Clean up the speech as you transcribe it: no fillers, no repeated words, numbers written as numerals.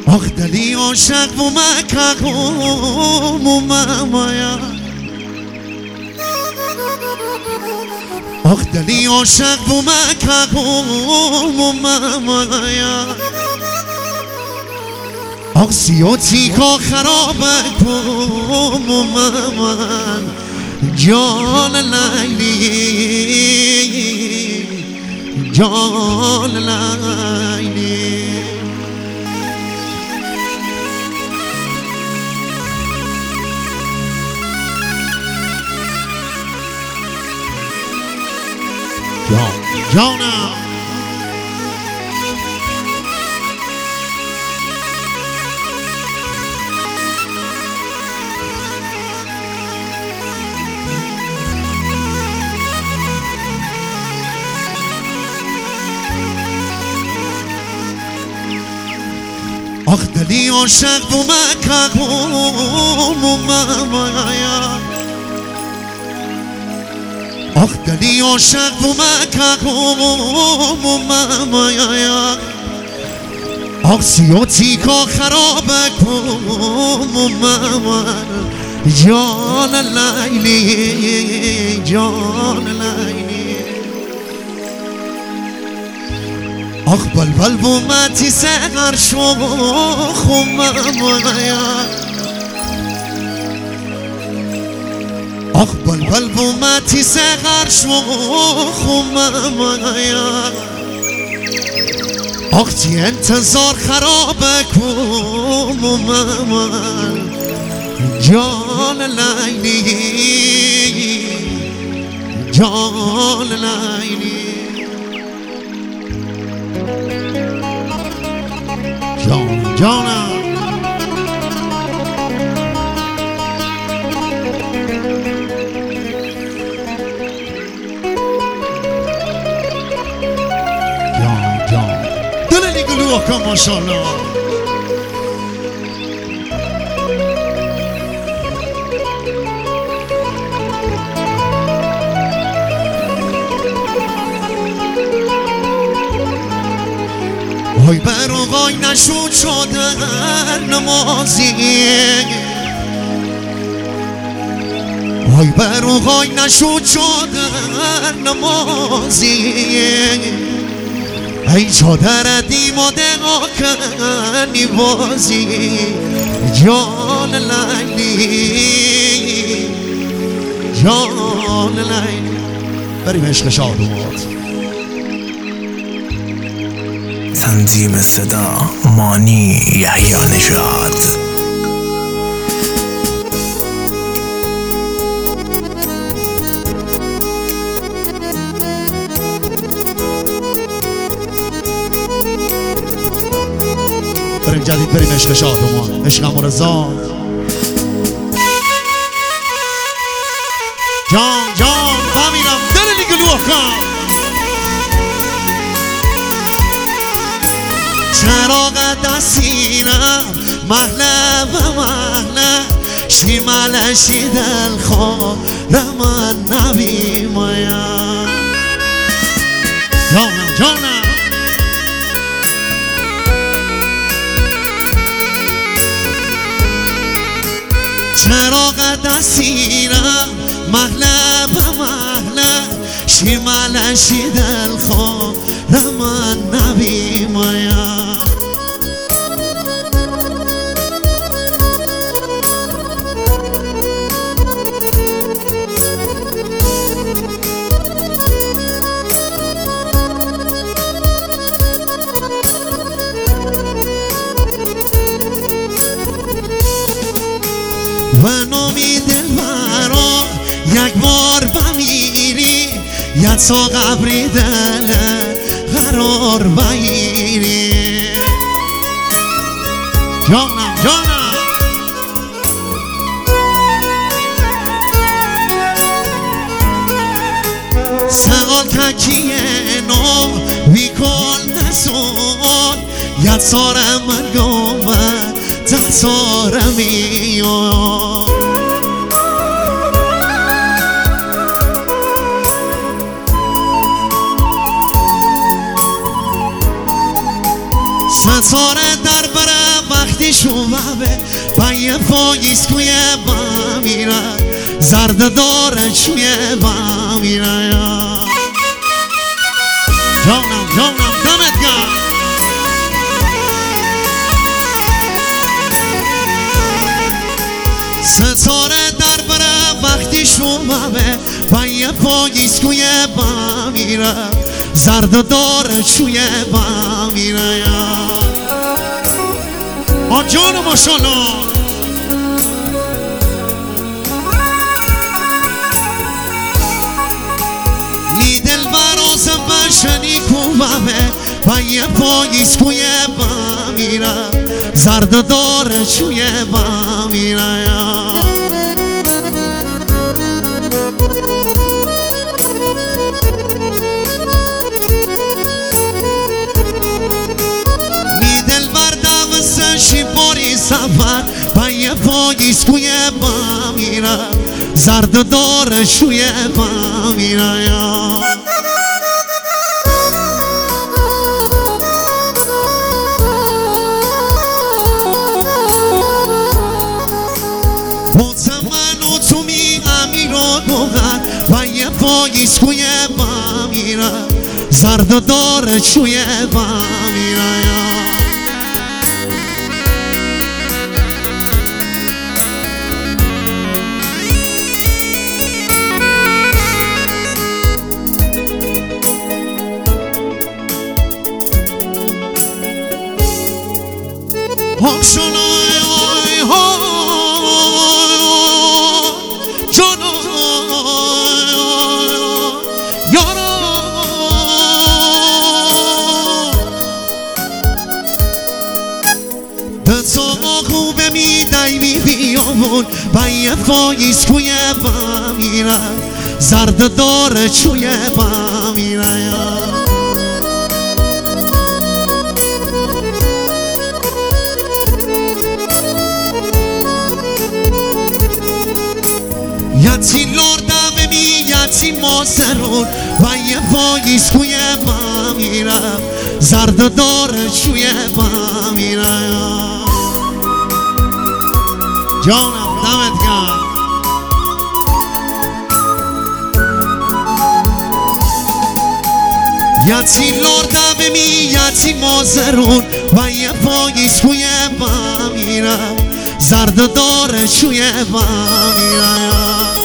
آخ دلی عاشق و مکرم و ممایا آخ دلی عاشق و مکرم و ممایا آخ سیاتی که خراب کن و ممان جان لیلی جان لیلی جانم آخ دلی عاشق و مکرم و ممایا آخ دلی عاشق و مکرم و ممایا آخ سیاتی که خراب کن و ممان جان لیلی جان لیلی آخ بلبل بومتی سهر شوخ و ممایا آخ بلبل بومتی سهر شوخ و ممایا آخ تی انتظار خراب کن و ممان جان لیلی جان لیلی جان جانم جان جان دل نگلوه کن ماشاءالله وای بر وای نشود شدن نمازی وای بر وای نشود شدن نمازی ای چادر دیماده کنی بازی جان لیلی جان لیلی بریم عشق شادوات تنظیم صدا مانی یحیی نژاد بریم جدید بریم عشق شادوات عشق مرزا جان جان امینم دل نگلوه کن چراغ دستیرم محله و محله شیمال شیدل خورم نبی مایا جانم جانم چراغ دستیرم محله و محله شیمال شیدل خورم نبی مایا و نامی دل مرا یک بار بمیری یک سا قبری دل قرار بگیری جانم جانم سال ککیه نو وی کل نسون یک سارم من گومه ده سارمی ساره در بره وقتی شومه پای پاییسکوی با میره زرد داره چوی با میره جانم دمت گرم ستاره در بره وقتی شومه پای پاییسکوی با میره زرد داره چوی با میره آجان ماشالله می دل برازم بشنی کوبمه پای پاییسکوی با میره زرد داره چوی با میره می دل بردم سشی باری سفر پای پاییسکوی با میره زرد داره چوی با میره پای پاییسکوی با میره زرد داره چوی با میره خوبه میدهی بی بیامون پای پاییسکوی با میره زرد داره چوی با میره یتی لردمه می یتی ماسرون پای پاییسکوی با میره زرد داره چوی با میره جانم دمت گرم یتی لردمه می یتی مازرون و یه پاییسکوی با میره زرد داره چوی با میره